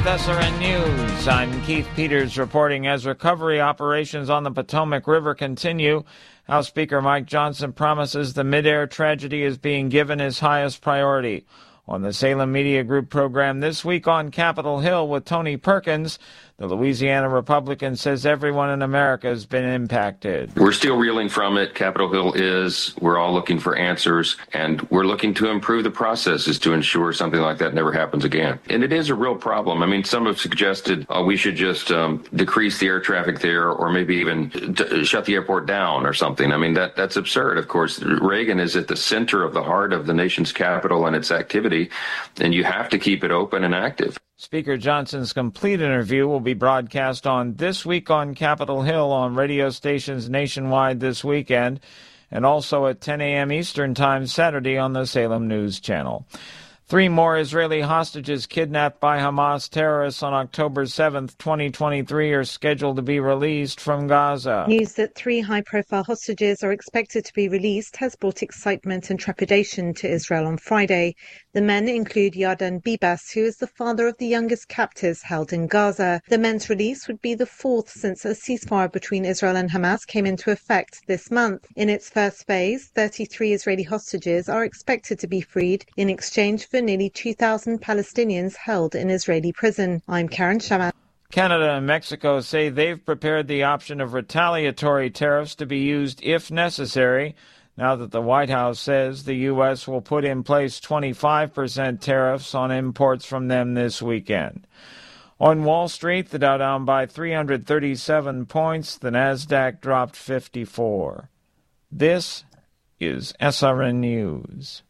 with SRN News. I'm Keith Peters reporting as recovery operations on the Potomac River continue. House Speaker Mike Johnson promises the midair tragedy is being given his highest priority. On the Salem Media Group program this week on Capitol Hill with Tony Perkins, the Louisiana Republican says everyone in America has been impacted. We're still reeling from it. Capitol Hill is. We're all looking for answers, and we're looking to improve the processes to ensure something like that never happens again. And it is a real problem. I mean, some have suggested we should just decrease the air traffic there, or maybe even shut the airport down or something. I mean, that's absurd. Of course, Reagan is at the center of the heart of the nation's capital and its activity, and you have to keep it open and active. Speaker Johnson's complete interview will be broadcast on This Week on Capitol Hill on radio stations nationwide this weekend, and also at 10 a.m. Eastern Time Saturday on the Salem News Channel. 3 more Israeli hostages kidnapped by Hamas terrorists on October 7th, 2023 are scheduled to be released from Gaza. News that 3 high-profile hostages are expected to be released has brought excitement and trepidation to Israel on Friday. The men include Yardan Bibas, who is the father of the youngest captives held in Gaza. The men's release would be the 4th since a ceasefire between Israel and Hamas came into effect this month. In its first phase, 33 Israeli hostages are expected to be freed in exchange for nearly 2,000 Palestinians held in Israeli prison. I'm Karen Shaman. Canada and Mexico say they've prepared the option of retaliatory tariffs to be used if necessary, now that the White House says the U.S. will put in place 25% tariffs on imports from them this weekend. On Wall Street, the Dow down by 337 points, the Nasdaq dropped 54. This is SRN News.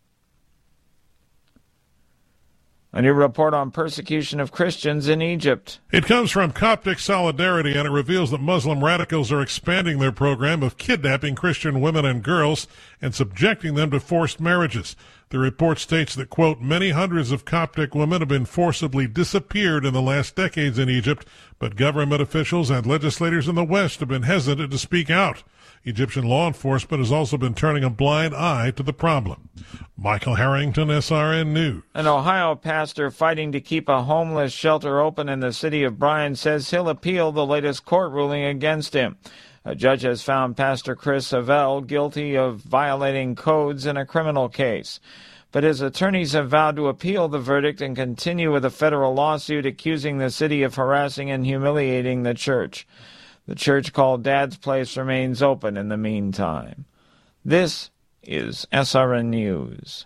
A new report on persecution of Christians in Egypt. It comes from Coptic Solidarity, and it reveals that Muslim radicals are expanding their program of kidnapping Christian women and girls and subjecting them to forced marriages. The report states that, quote, many hundreds of Coptic women have been forcibly disappeared in the last decades in Egypt, but government officials and legislators in the West have been hesitant to speak out. Egyptian law enforcement has also been turning a blind eye to the problem. Michael Harrington, SRN News. An Ohio pastor fighting to keep a homeless shelter open in the city of Bryan says he'll appeal the latest court ruling against him. A judge has found Pastor Chris Havel guilty of violating codes in a criminal case. But his attorneys have vowed to appeal the verdict and continue with a federal lawsuit accusing the city of harassing and humiliating the church. The church called Dad's Place remains open in the meantime. This is SRN News.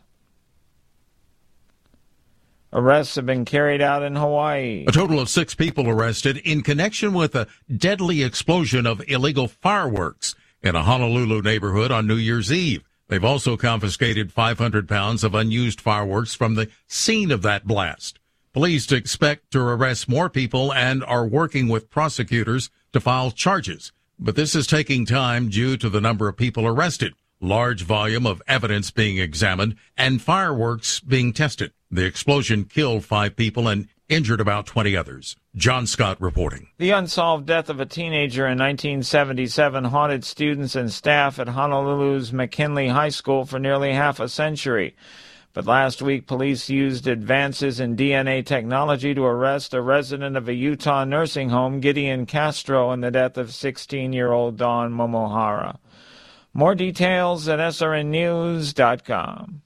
Arrests have been carried out in Hawaii. A total of 6 people arrested in connection with a deadly explosion of illegal fireworks in a Honolulu neighborhood on New Year's Eve. They've also confiscated 500 pounds of unused fireworks from the scene of that blast. Police expect to arrest more people and are working with prosecutors to file charges. But this is taking time due to the number of people arrested, large volume of evidence being examined, and fireworks being tested. The explosion killed 5 people and injured about 20 others. John Scott reporting. The unsolved death of a teenager in 1977 haunted students and staff at Honolulu's McKinley High School for nearly half a century. But last week, police used advances in DNA technology to arrest a resident of a Utah nursing home, Gideon Castro, in the death of 16-year-old Dawn Momohara. More details at srnnews.com.